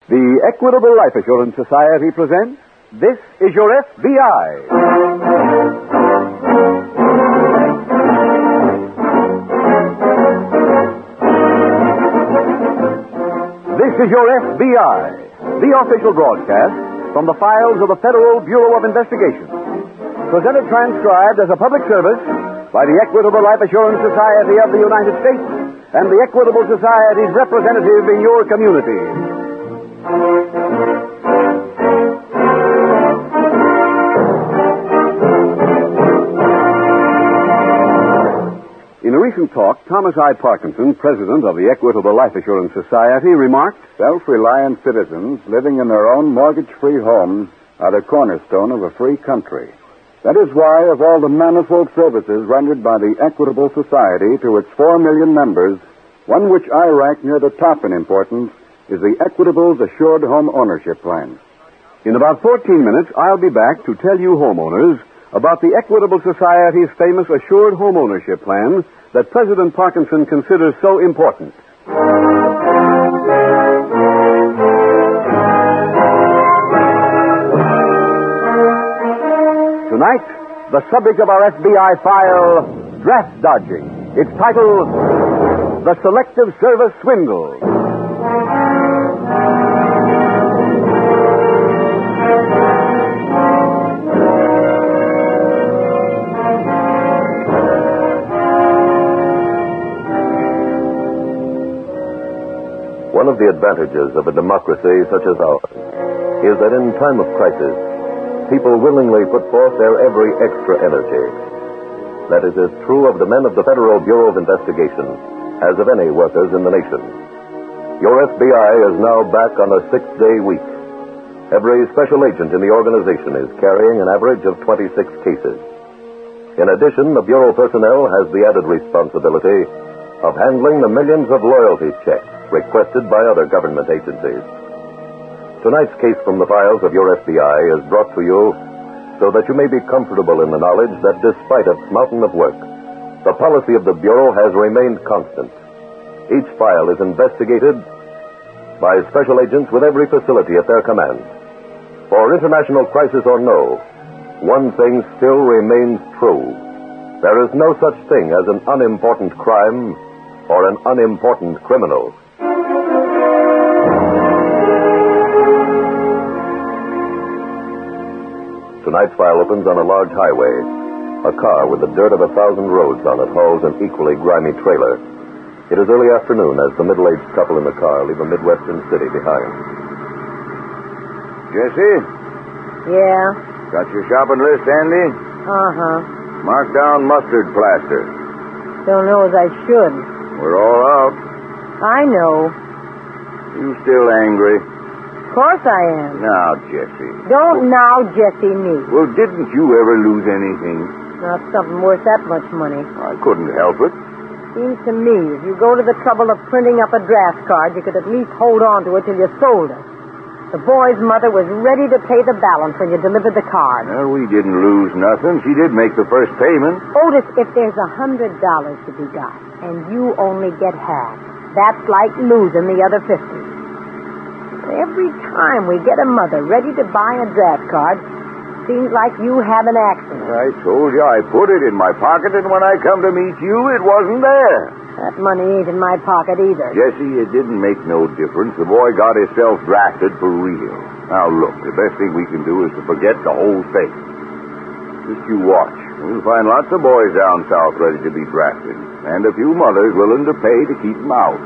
The Equitable Life Assurance Society presents This Is Your FBI. This is Your FBI, the official broadcast from the files of the Federal Bureau of Investigation. Presented transcribed as a public service by the Equitable Life Assurance Society of the United States and the Equitable Society's representative in your community. In a recent talk, Thomas I. Parkinson, president of the Equitable Life Assurance Society, remarked, "Self-reliant citizens living in their own mortgage-free homes are the cornerstone of a free country. That is why, of all the manifold services rendered by the Equitable Society to its 4 million members, one which I rank near the top in importance is the Equitable's Assured Home Ownership Plan." In about 14 minutes, I'll be back to tell you homeowners about the Equitable Society's famous Assured Home Ownership Plan that President Parkinson considers so important. Tonight, the subject of our FBI file, Draft Dodging. Its title, The Selective Service Swindle. One of the advantages of a democracy such as ours is that in time of crisis, people willingly put forth their every extra energy. That is as true of the men of the Federal Bureau of Investigation as of any workers in the nation. Your FBI is now back on a 6-day week. Every special agent in the organization is carrying an average of 26 cases. In addition, the Bureau personnel has the added responsibility of handling the millions of loyalty checks requested by other government agencies. Tonight's case from the files of your FBI is brought to you so that you may be comfortable in the knowledge that despite its mountain of work, the policy of the Bureau has remained constant. Each file is investigated by special agents with every facility at their command. For international crisis or no, one thing still remains true. There is no such thing as an unimportant crime or an unimportant criminal. Tonight's file opens on a large highway. A car with the dirt of 1,000 roads on it hauls an equally grimy trailer. It is early afternoon as the middle-aged couple in the car leave a Midwestern city behind. Jessie? Yeah? Got your shopping list handy? Uh-huh. Mark down mustard plaster. Don't know as I should. We're all out. I know. You still angry? Of course I am. Now, Jessie. Don't now Jessie me. Well, didn't you ever lose anything? Not something worth that much money. I couldn't help it. Seems to me, if you go to the trouble of printing up a draft card, you could at least hold on to it till you sold it. The boy's mother was ready to pay the balance when you delivered the card. Well, we didn't lose nothing. She did make the first payment. Otis, if there's $100 to be got, and you only get half, that's like losing the other 50. Every time we get a mother ready to buy a draft card, seems like you have an accident. I told you I put it in my pocket, and when I come to meet you, it wasn't there. That money ain't in my pocket either. Jesse, it didn't make no difference. The boy got himself drafted for real. Now, look, the best thing we can do is to forget the whole thing. Just you watch. We'll find lots of boys down south ready to be drafted, and a few mothers willing to pay to keep them out.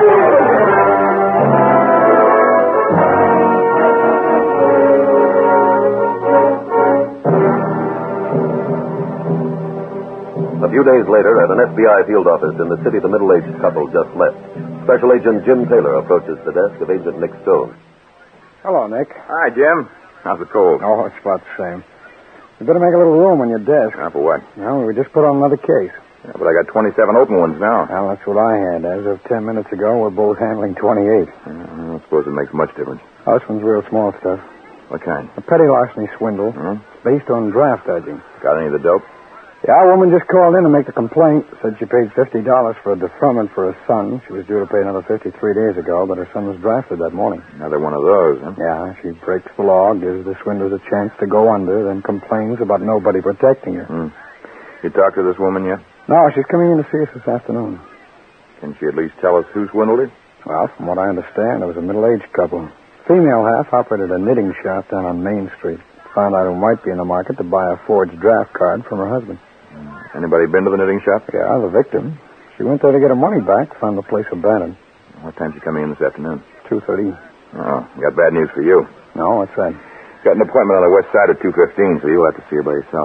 A few days later, at an FBI field office in the city the middle-aged couple just left, Special Agent Jim Taylor approaches the desk of Agent Nick Stone. Hello, Nick. Hi, Jim. How's the cold? Oh, it's about the same. You better make a little room on your desk. For what? No, we just put on another case. Yeah, but I got 27 open ones now. Well, that's what I had. As of 10 minutes ago, we're both handling 28. I don't suppose it makes much difference. Oh, this one's real small stuff. What kind? A petty larceny swindle. Hmm? Based on draft dodging. Got any of the dope? Yeah, a woman just called in to make the complaint. Said she paid $50 for a deferment for her son. She was due to pay another $50 3 days ago, but her son was drafted that morning. Another one of those, huh? Yeah, she breaks the law, gives the swindlers a chance to go under, then complains about nobody protecting her. You talked to this woman yet? No, she's coming in to see us this afternoon. Can she at least tell us who swindled her? Well, from what I understand, it was a middle-aged couple. Female half operated a knitting shop down on Main Street. Found out who might be in the market to buy a forged draft card from her husband. Anybody been to the knitting shop? Yeah, the victim. She went there to get her money back, found the place abandoned. What time's she coming in this afternoon? 2:30. Oh, got bad news for you. No, what's that? Got an appointment on the west side at 2:15, so you'll have to see her by yourself.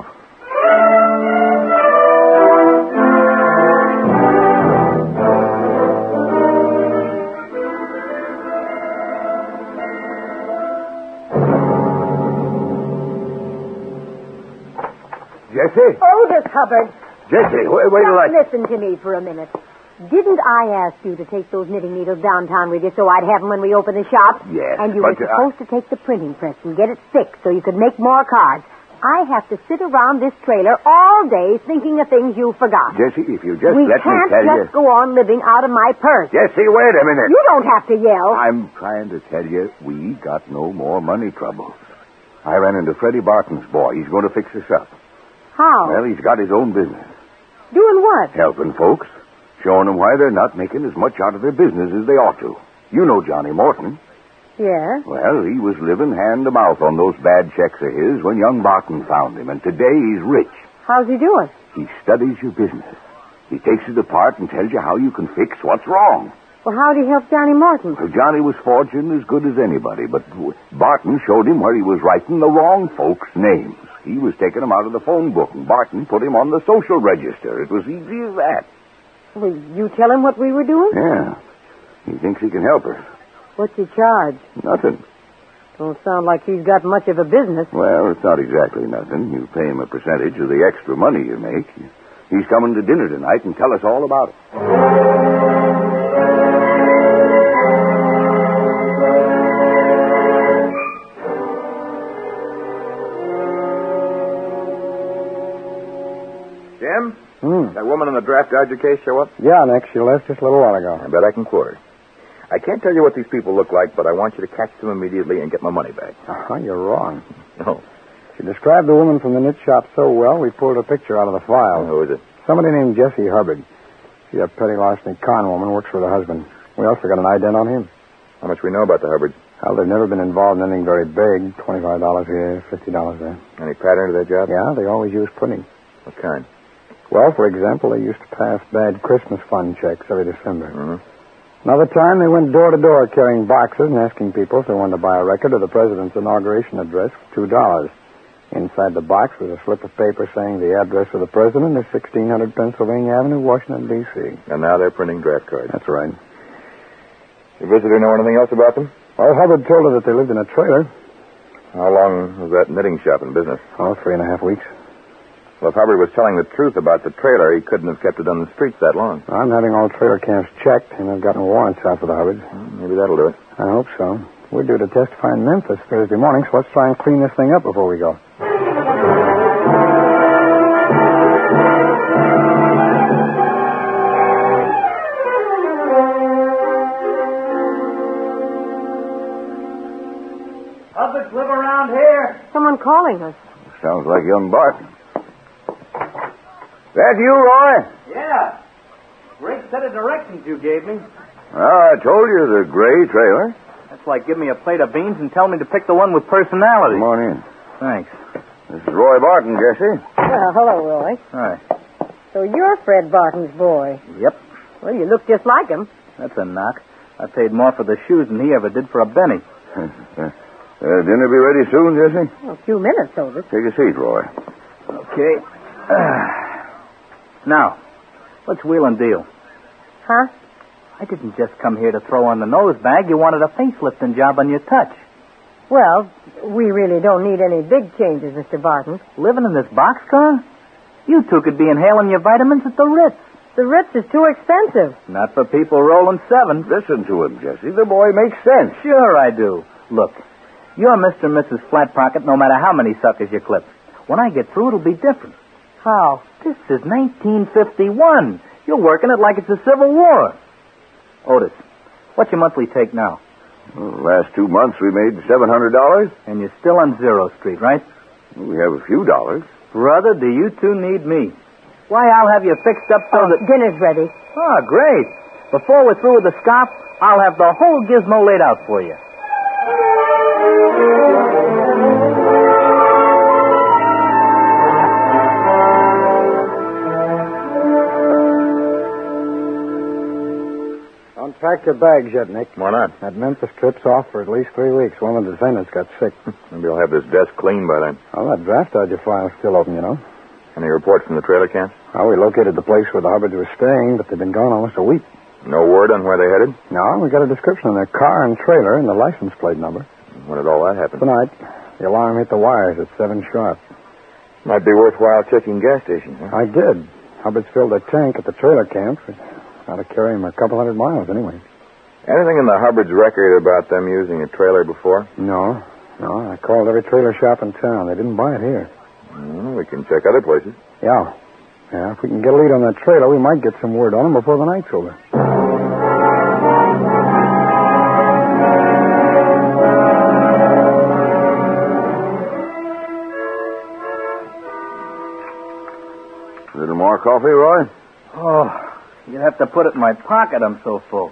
Jessie? Otis Hubbard. Jessie, wait till I... Listen to me for a minute. Didn't I ask you to take those knitting needles downtown with you so I'd have them when we open the shop? Yes, And you were supposed to take the printing press and get it fixed so you could make more cards. I have to sit around this trailer all day thinking of things you forgot. Jessie, if you just We let me can't tell you... just go on living out of my purse. Jessie, wait a minute. You don't have to yell. I'm trying to tell you, we got no more money troubles. I ran into Freddie Barton's boy. He's going to fix us up. How? Well, he's got his own business. Doing what? Helping folks. Showing them why they're not making as much out of their business as they ought to. You know Johnny Morton. Yeah? Well, he was living hand to mouth on those bad checks of his when young Barton found him, and today he's rich. How's he doing? He studies your business. He takes it apart and tells you how you can fix what's wrong. Well, how'd he help Johnny Morton? Well, Johnny was forging as good as anybody, but Barton showed him where he was writing the wrong folks' names. He was taking them out of the phone book, and Barton put him on the social register. It was easy as that. Will you tell him what we were doing? Yeah. He thinks he can help her. What's he charge? Nothing. Don't sound like he's got much of a business. Well, it's not exactly nothing. You pay him a percentage of the extra money you make. He's coming to dinner tonight and tell us all about it. Jim? That woman in the draft dodger case show up? Yeah, Nick, she left just a little while ago. I bet I can quote her. I can't tell you what these people look like, but I want you to catch them immediately and get my money back. You're wrong. No. She described the woman from the knit shop so well, we pulled a picture out of the file. Who is it? Somebody named Jessie Hubbard. She's a petty larceny con woman, works for the husband. We also got an ident on him. How much we know about the Hubbards? Well, they've never been involved in anything very big. $25 here, $50 there. Any pattern to their job? Yeah, they always use printing. What kind? Well, for example, they used to pass bad Christmas fund checks every December. Mm-hmm. Another time, they went door to door carrying boxes and asking people if they wanted to buy a record of the president's inauguration address for $2. Inside the box was a slip of paper saying the address of the president is 1600 Pennsylvania Avenue, Washington, D.C. And now they're printing draft cards. That's right. Your visitor know anything else about them? Well, Hubbard told her that they lived in a trailer. How long was that knitting shop in business? 3.5 weeks. Well, if Hubbard was telling the truth about the trailer, he couldn't have kept it on the streets that long. I'm having all trailer camps checked, and I've gotten warrants out for the Hubbards. Maybe that'll do it. I hope so. We're due to testify in Memphis Thursday morning, so let's try and clean this thing up before we go. Hubbards live around here. Someone calling us. Sounds like young Barton. That you, Roy? Yeah. Great set of directions you gave me. Well, I told you the gray trailer. That's like give me a plate of beans and tell me to pick the one with personality. Come on in. Thanks. This is Roy Barton, Jesse. Well, hello, Roy. Hi. So you're Fred Barton's boy. Yep. Well, you look just like him. That's a knock. I paid more for the shoes than he ever did for a penny. Dinner be ready soon, Jesse? A few minutes, Otis. Take a seat, Roy. Okay. Now, let's wheel and deal. Huh? I didn't just come here to throw on the nose bag. You wanted a facelifting job on your touch. Well, we really don't need any big changes, Mr. Barton. Living in this boxcar? You two could be inhaling your vitamins at the Ritz. The Ritz is too expensive. Not for people rolling seven. Listen to him, Jesse. The boy makes sense. Sure I do. Look, you're Mr. and Mrs. Flat Pocket no matter how many suckers you clip. When I get through, it'll be different. How? This is 1951. You're working it like it's a Civil War. Otis, what's your monthly take now? Well, the last 2 months we made $700. And you're still on Zero Street, right? We have a few dollars. Brother, do you two need me? Why, I'll have you fixed up so that... Dinner's ready. Oh, great. Before we're through with the scarf, I'll have the whole gizmo laid out for you. Don't pack your bags yet, Nick. Why not? That Memphis trip's off for at least 3 weeks. One of the defendants got sick. Maybe I'll have this desk clean by then. Oh, that draft dodger file's still open, you know. Any reports from the trailer camp? Well, we located the place where the Hubbards were staying, but they've been gone almost a week. No word on where they headed? No, we got a description of their car and trailer and the license plate number. When did all that happen? Tonight. The alarm hit the wires at 7 sharp. Might be worthwhile checking gas stations, huh? I did. Hubbards filled their tank at the trailer camp. Ought to carry him a couple hundred miles anyway. Anything in the Hubbard's record about them using a trailer before? No. I called every trailer shop in town. They didn't buy it here. We can check other places. Yeah, if we can get a lead on that trailer, we might get some word on them before the night's over. A little more coffee, Roy? Oh, you'd have to put it in my pocket. I'm so full.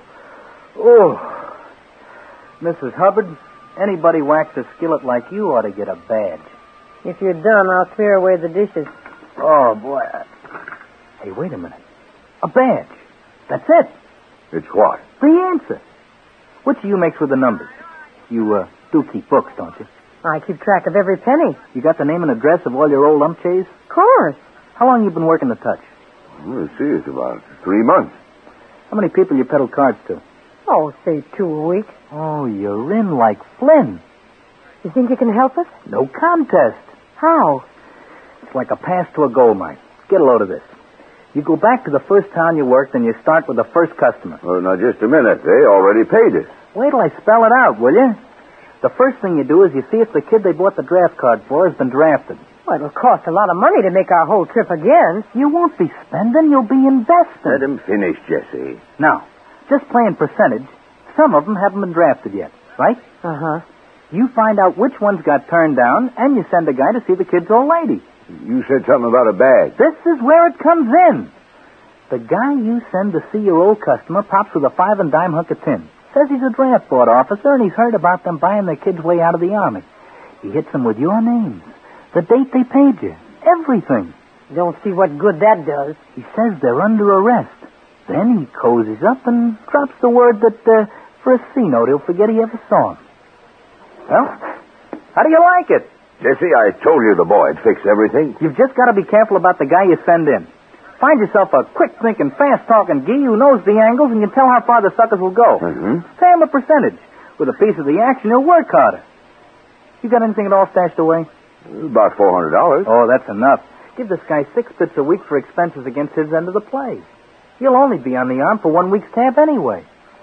Oh, Mrs. Hubbard, anybody whacks a skillet like you ought to get a badge. If you're done, I'll clear away the dishes. Oh, boy. Hey, wait a minute. A badge. That's it. It's what? The answer. Which do you mix with the numbers? You do keep books, don't you? I keep track of every penny. You got the name and address of all your old umpchays? Of course. How long you been working the touch? Let's see, it's about 3 months. How many people you peddle cards to? Oh, say 2 a week. Oh, you're in like Flynn. You think you can help us? No contest. How? It's like a pass to a gold mine. Get a load of this. You go back to the first town you worked and you start with the first customer. Well, now, just a minute. They already paid us. Wait till I spell it out, will you? The first thing you do is you see if the kid they bought the draft card for has been drafted. Well, it'll cost a lot of money to make our whole trip again. You won't be spending, you'll be investing. Let him finish, Jesse. Now, just playing percentage, some of them haven't been drafted yet, right? Uh-huh. You find out which ones got turned down, and you send a guy to see the kid's old lady. You said something about a bag. This is where it comes in. The guy you send to see your old customer pops with a 5 and dime hunk of tin. Says he's a draft board officer, and he's heard about them buying their kid's way out of the Army. He hits them with your names, the date they paid you, everything. Don't see what good that does. He says they're under arrest. Then he cozies up and drops the word that for a C note he'll forget he ever saw him. Well, how do you like it? Jesse, I told you the boy'd fix everything. You've just got to be careful about the guy you send in. Find yourself a quick-thinking, fast-talking gee who knows the angles and can tell how far the suckers will go. Mm-hmm. Pay him a percentage. With a piece of the action, he'll work harder. You got anything at all stashed away? About $400. Oh, that's enough. Give this guy 6 bits a week for expenses against his end of the play. He'll only be on the arm for 1 week's tab anyway.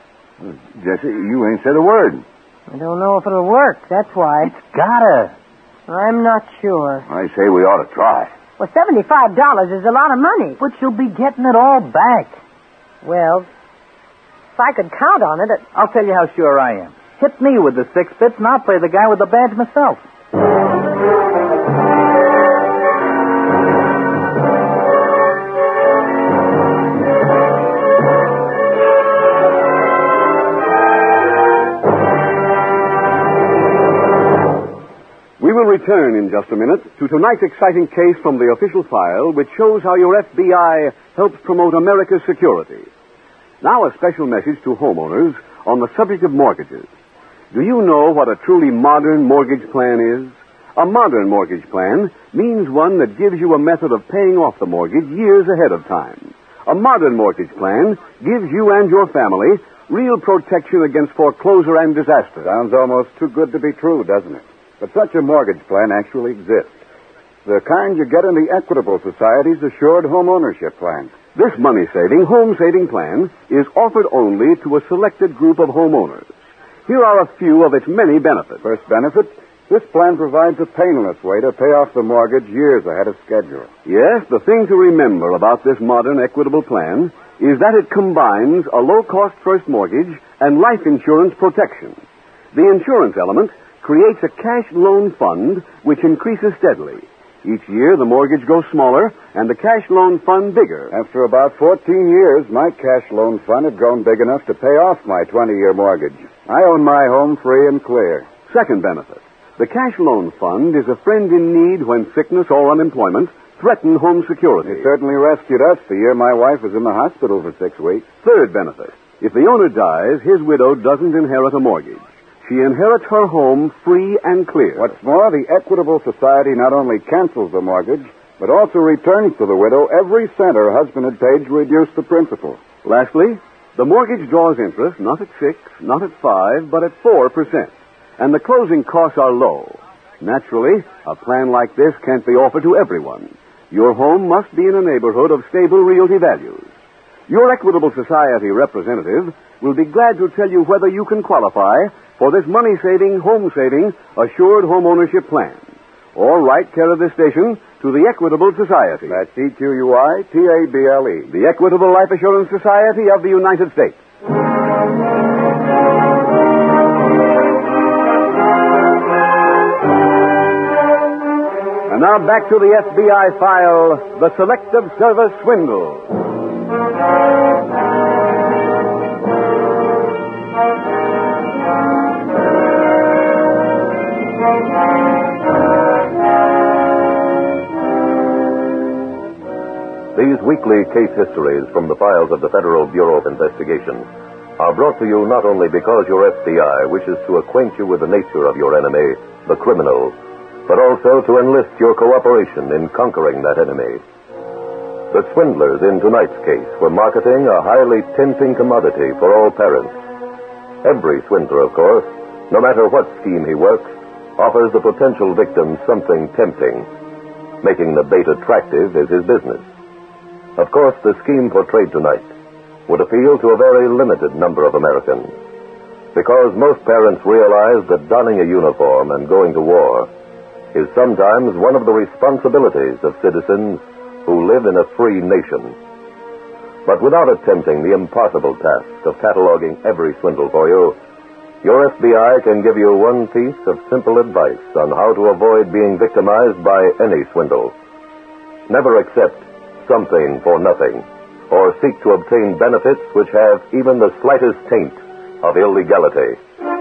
Jesse, you ain't said a word. I don't know if it'll work, that's why. It's gotta. I'm not sure. I say we ought to try. Well, $75 is a lot of money. But you'll be getting it all back. Well, if I could count on it... I'll tell you how sure I am. Hit me with the 6 bits and I'll play the guy with the badge myself. We will return in just a minute to tonight's exciting case from the official file, which shows how your FBI helps promote America's security. Now a special message to homeowners on the subject of mortgages. Do you know what a truly modern mortgage plan is? A modern mortgage plan means one that gives you a method of paying off the mortgage years ahead of time. A modern mortgage plan gives you and your family real protection against foreclosure and disaster. Sounds almost too good to be true, doesn't it? But such a mortgage plan actually exists. The kind you get in the Equitable Society's Assured Home Ownership Plan. This money-saving, home-saving plan is offered only to a selected group of homeowners. Here are a few of its many benefits. First benefit, This plan provides a painless way to pay off the mortgage years ahead of schedule. Yes, the thing to remember about this modern Equitable plan is that it combines a low-cost first mortgage and life insurance protection. The insurance element creates a cash loan fund which increases steadily. Each year, the mortgage grows smaller and the cash loan fund bigger. After about 14 years, my cash loan fund had grown big enough to pay off my 20-year mortgage. I own my home free and clear. Second benefit, the cash loan fund is a friend in need when sickness or unemployment threaten home security. It certainly rescued us the year my wife was in the hospital for 6 weeks. Third benefit, if the owner dies, his widow doesn't inherit a mortgage. She inherits her home free and clear. What's more, the Equitable Society not only cancels the mortgage, but also returns to the widow every cent her husband had paid to reduce the principal. Lastly, the mortgage draws interest not at 6, not at 5, but at 4%. And the closing costs are low. Naturally, a plan like this can't be offered to everyone. Your home must be in a neighborhood of stable realty values. Your Equitable Society representative will be glad to tell you whether you can qualify for this money-saving, home-saving, assured home ownership plan. Or write care of this station to the Equitable Society. That's EQUITABLE. The Equitable Life Assurance Society of the United States. And now back to the FBI file, The Selective Service Swindle. These weekly case histories from the files of the Federal Bureau of Investigation are brought to you not only because your FBI wishes to acquaint you with the nature of your enemy, the criminal, but also to enlist your cooperation in conquering that enemy. The swindlers in tonight's case were marketing a highly tempting commodity for all parents. Every swindler, of course, no matter what scheme he works, offers the potential victim something tempting. Making the bait attractive is his business. Of course, the scheme portrayed tonight would appeal to a very limited number of Americans, because most parents realize that donning a uniform and going to war is sometimes one of the responsibilities of citizens who live in a free nation. But without attempting the impossible task of cataloging every swindle for you, your FBI can give you one piece of simple advice on how to avoid being victimized by any swindle. Never accept something for nothing, or seek to obtain benefits which have even the slightest taint of illegality.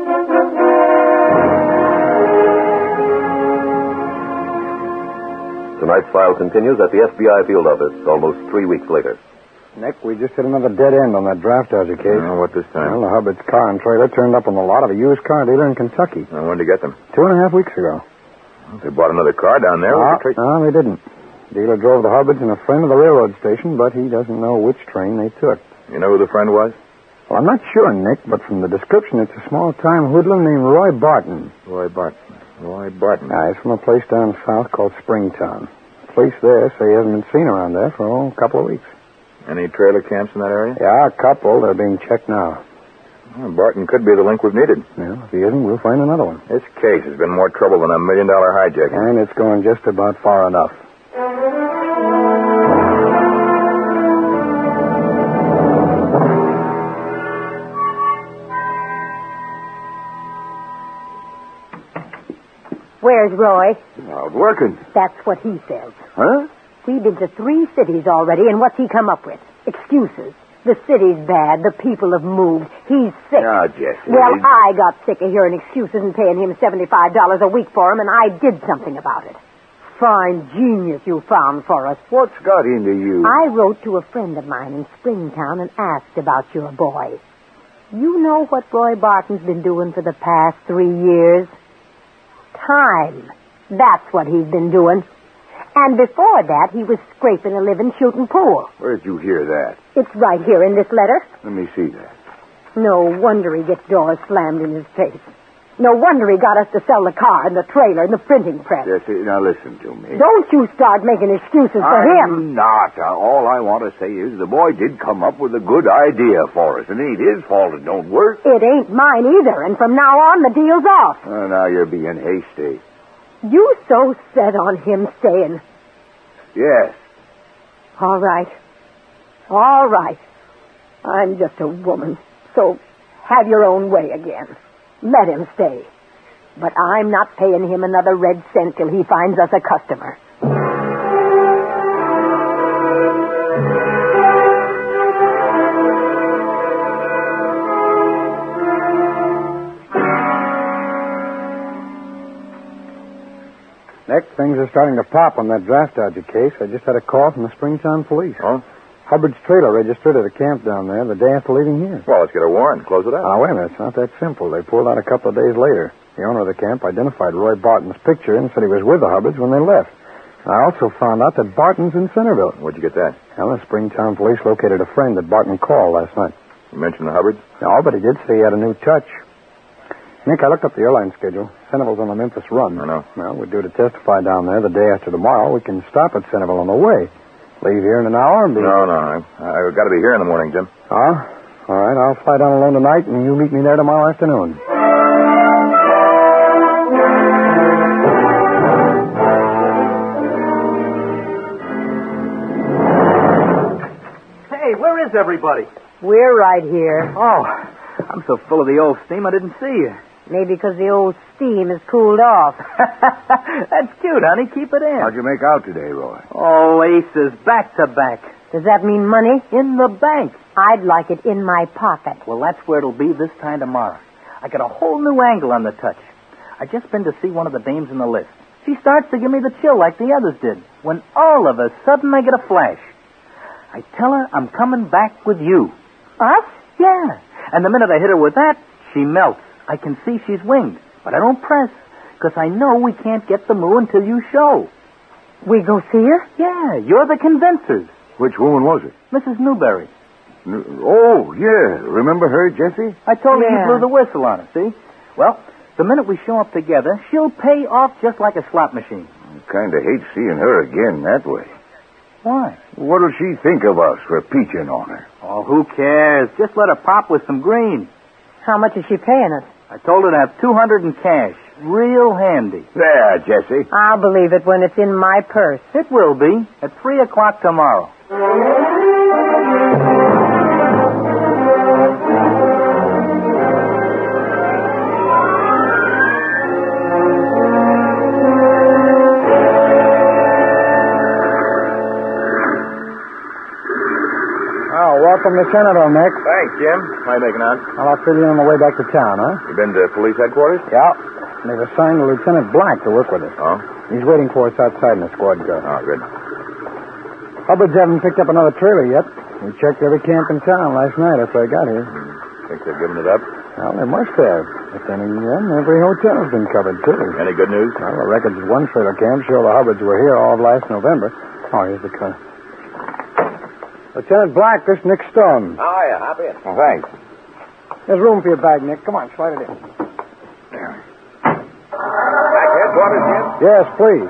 Tonight's file continues at the FBI field office almost 3 weeks later. Nick, we just hit another dead end on that draft dodger case. What this time? Well, the Hubbard's car and trailer turned up on the lot of a used car dealer in Kentucky. When did you get them? 2.5 weeks ago. They bought another car down there. No, they didn't. Dealer drove the Hubbards in a friend of the railroad station, but he doesn't know which train they took. You know who the friend was? Well, I'm not sure, Nick, but from the description, it's a small-time hoodlum named Roy Barton. Roy Barton. He's from a place down south called Springtown. The police there say he hasn't been seen around there for a couple of weeks. Any trailer camps in that area? Yeah, a couple. They're being checked now. Well, Barton could be the link we've needed. Yeah, if he isn't, we'll find another one. This case has been more trouble than $1 million hijacking. And it's going just about far enough. Where's Roy? Out working. That's what he says. Huh? We've been to 3 cities already, and what's he come up with? Excuses. The city's bad. The people have moved. He's sick. Ah, Jesse. Well, I got sick of hearing excuses and paying him $75 a week for him, and I did something about it. Fine genius you found for us. What's got into you? I wrote to a friend of mine in Springtown and asked about your boy. You know what Roy Barton's been doing for the past 3 years? Time. That's what he's been doing. And before that, he was scraping a living shooting pool. Where'd you hear that? It's right here in this letter. Let me see that. No wonder he gets doors slammed in his face. No wonder he got us to sell the car and the trailer and the printing press. Jesse, now listen to me. Don't you start making excuses for him. I'm not. All I want to say is the boy did come up with a good idea for us. It ain't his fault it don't work. It ain't mine either, and from now on, the deal's off. Now you're being hasty. You so set on him staying. Yes. All right. All right. I'm just a woman, so have your own way again. Let him stay. But I'm not paying him another red cent till he finds us a customer. Nick, things are starting to pop on that draft dodger case. I just had a call from the Springtown police. Oh? Hubbard's trailer registered at a camp down there the day after leaving here. Well, let's get a warrant. Close it out. Now, wait a minute. It's not that simple. They pulled out a couple of days later. The owner of the camp identified Roy Barton's picture and said he was with the Hubbards when they left. I also found out that Barton's in Centerville. Where'd you get that? Well, the Springtown police located a friend that Barton called last night. You mentioned the Hubbards? No, but he did say he had a new touch. Nick, I looked up the airline schedule. Centerville's on the Memphis run. I know. Well, we're due to testify down there the day after tomorrow. We can stop at Centerville on the way. Leave here in an hour and be... No. I've got to be here in the morning, Jim. Oh? All right, I'll fly down alone tonight, and you meet me there tomorrow afternoon. Hey, where is everybody? We're right here. Oh, I'm so full of the old steam I didn't see you. Maybe because the old steam has cooled off. That's cute, honey. Keep it in. How'd you make out today, Roy? Oh, aces, back to back. Does that mean money? In the bank. I'd like it in my pocket. Well, that's where it'll be this time tomorrow. I got a whole new angle on the touch. I just been to see one of the dames in the list. She starts to give me the chill like the others did, when all of a sudden I get a flash. I tell her I'm coming back with you. Us? Yeah. And the minute I hit her with that, she melts. I can see she's winged, but I don't press, because I know we can't get the moo until you show. We go see her? Yeah, you're the convincers. Which woman was it? Mrs. Newberry. Oh, yeah. Remember her, Jesse? I told her you Yeah. blew the whistle on her, see? Well, the minute we show up together, she'll pay off just like a slot machine. I kind of hate seeing her again that way. Why? What'll she think of us for peaching on her? Oh, who cares? Just let her pop with some green. How much is she paying us? I told her to have $200 in cash. Real handy. There, Jesse. I'll believe it when it's in my purse. It will be at 3 o'clock tomorrow. Welcome to Centerville, Nick. Thanks, Jim. How you making out? Well, I'll fill you on the way back to town, huh? You been to police headquarters? Yeah. They've assigned Lieutenant Black to work with us. Oh? He's waiting for us outside in the squad car. Oh, good. Hubbards haven't picked up another trailer yet. We checked every camp in town last night after I got here. Think they've given it up? Well, they must have. But then again, every hotel's been covered, too. Any good news? Well, the records of one trailer camp show the Hubbards were here all of last November. Oh, here's the car. Lieutenant Black, this is Nick Stone. How are you? Happy? Oh, thanks. There's room for your bag, Nick. Come on, slide it in. Back headquarters, Jim? Yes, please.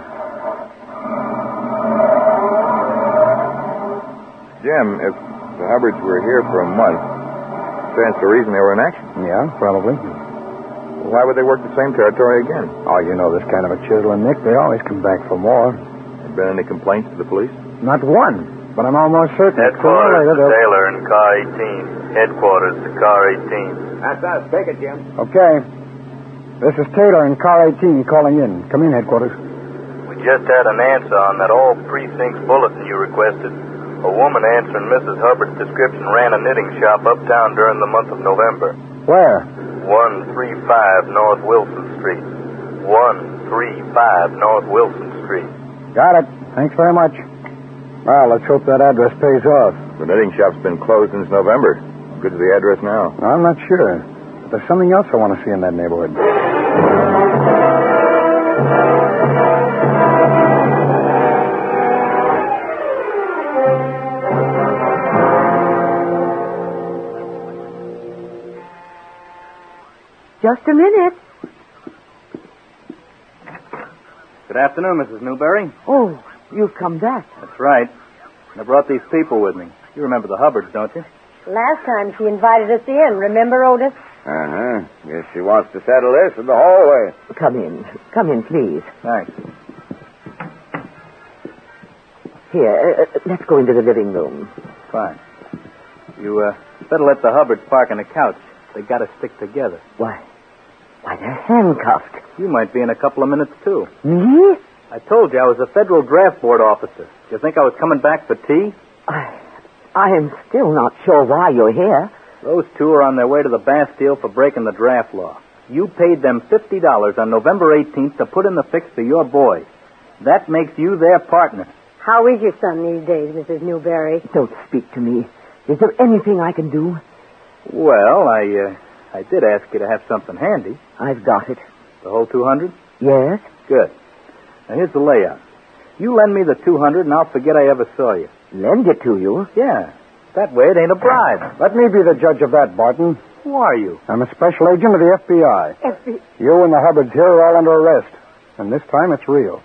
Jim, if the Hubbards were here for a month, stands to reason they were in action. Yeah, probably. Why would they work the same territory again? Oh, you know this kind of a chiseling, Nick. They always come back for more. Have been any complaints to the police? Not one. But I'm almost certain. Headquarters to Taylor and Car 18. Headquarters to Car 18. That's us. Take it, Jim. Okay. This is Taylor and Car 18 calling in. Come in, headquarters. We just had an answer on that all precincts bulletin you requested. A woman answering Mrs. Hubbard's description ran a knitting shop uptown during the month of November. Where? 135 North Wilson Street. 135 North Wilson Street. Got it. Thanks very much. Well, let's hope that address pays off. The knitting shop's been closed since November. Good is the address now? I'm not sure. But there's something else I want to see in that neighborhood. Just a minute. Good afternoon, Mrs. Newberry. Oh, you've come back. That's right. I brought these people with me. You remember the Hubbards, don't you? Last time she invited us in, remember, Otis? Uh-huh. Guess she wants to settle this in the hallway. Come in. Come in, please. Thanks. Here, let's go into the living room. Fine. You better let the Hubbards park on the couch. They got to stick together. Why, they're handcuffed. You might be in a couple of minutes, too. Me? I told you I was a Federal Draft Board officer. Do you think I was coming back for tea? I am still not sure why you're here. Those two are on their way to the Bastille for breaking the draft law. You paid them $50 on November 18th to put in the fix for your boy. That makes you their partner. How is your son these days, Mrs. Newberry? Don't speak to me. Is there anything I can do? Well, I did ask you to have something handy. I've got it. The whole 200? Yes? Good. Now, here's the layout. You lend me the 200, and I'll forget I ever saw you. Lend it to you? Yeah. That way it ain't a bribe. Let me be the judge of that, Barton. Who are you? I'm a special agent of the FBI. You and the Hubbards here are all under arrest. And this time it's real.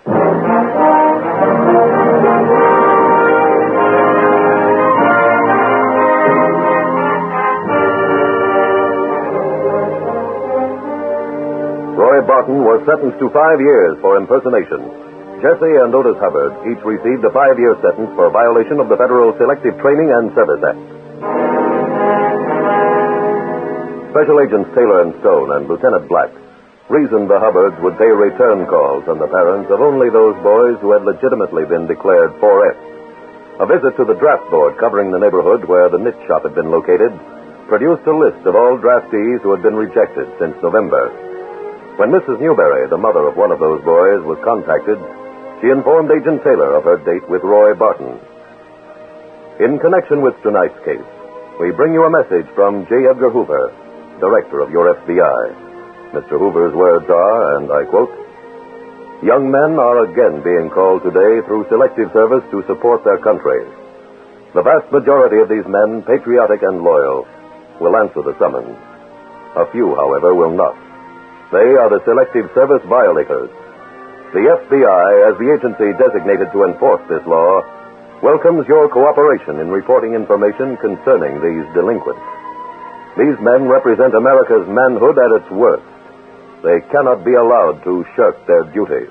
Roy Barton was sentenced to 5 years for impersonation. Jesse and Otis Hubbard each received a 5-year sentence for violation of the Federal Selective Training and Service Act. Special Agents Taylor and Stone and Lieutenant Black reasoned the Hubbards would pay return calls on the parents of only those boys who had legitimately been declared 4F. A visit to the draft board covering the neighborhood where the knit shop had been located produced a list of all draftees who had been rejected since November. When Mrs. Newberry, the mother of one of those boys, was contacted, she informed Agent Taylor of her date with Roy Barton. In connection with tonight's case, we bring you a message from J. Edgar Hoover, director of your FBI. Mr. Hoover's words are, and I quote, "Young men are again being called today through selective service to support their country. The vast majority of these men, patriotic and loyal, will answer the summons. A few, however, will not. They are the selective service violators. The FBI, as the agency designated to enforce this law, welcomes your cooperation in reporting information concerning these delinquents. These men represent America's manhood at its worst. They cannot be allowed to shirk their duties."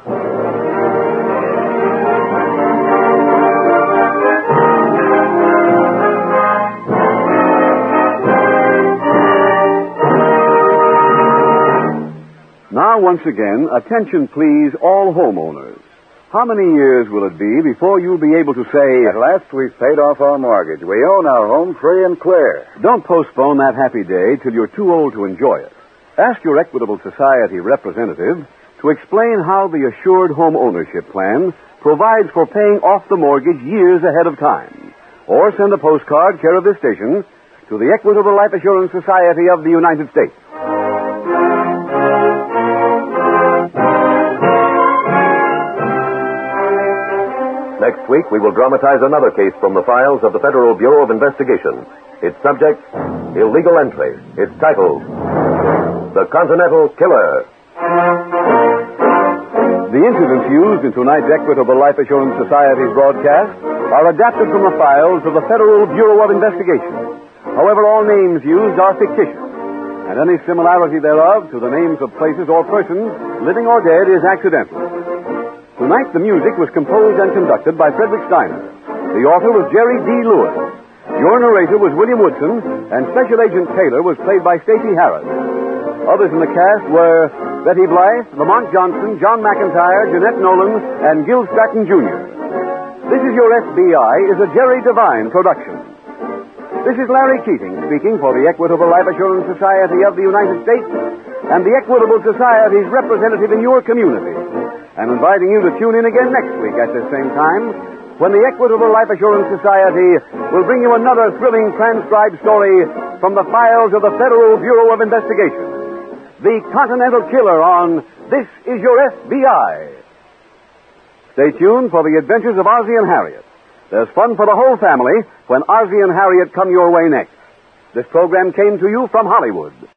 Now, once again, attention please, all homeowners. How many years will it be before you'll be able to say, At last we've paid off our mortgage. We own our home free and clear. Don't postpone that happy day till you're too old to enjoy it. Ask your Equitable Society representative to explain how the Assured Home Ownership Plan provides for paying off the mortgage years ahead of time. Or send a postcard, care of this station, to the Equitable Life Assurance Society of the United States. Next week, we will dramatize another case from the files of the Federal Bureau of Investigation. Its subject, illegal entry. Its title, The Continental Killer. The incidents used in tonight's Equitable Life Assurance Society's broadcast are adapted from the files of the Federal Bureau of Investigation. However, all names used are fictitious, and any similarity thereof to the names of places or persons, living or dead, is accidental. Tonight, the music was composed and conducted by Frederick Steiner. The author was Jerry D. Lewis. Your narrator was William Woodson, and Special Agent Taylor was played by Stacey Harris. Others in the cast were Betty Blythe, Lamont Johnson, John McIntyre, Jeanette Nolan, and Gil Stratton, Jr. This Is Your FBI is a Jerry Devine production. This is Larry Keating speaking for the Equitable Life Assurance Society of the United States and the Equitable Society's representative in your community, and inviting you to tune in again next week at this same time when the Equitable Life Assurance Society will bring you another thrilling transcribed story from the files of the Federal Bureau of Investigation. The Continental Killer on This Is Your FBI. Stay tuned for the adventures of Ozzie and Harriet. There's fun for the whole family when Ozzie and Harriet come your way next. This program came to you from Hollywood.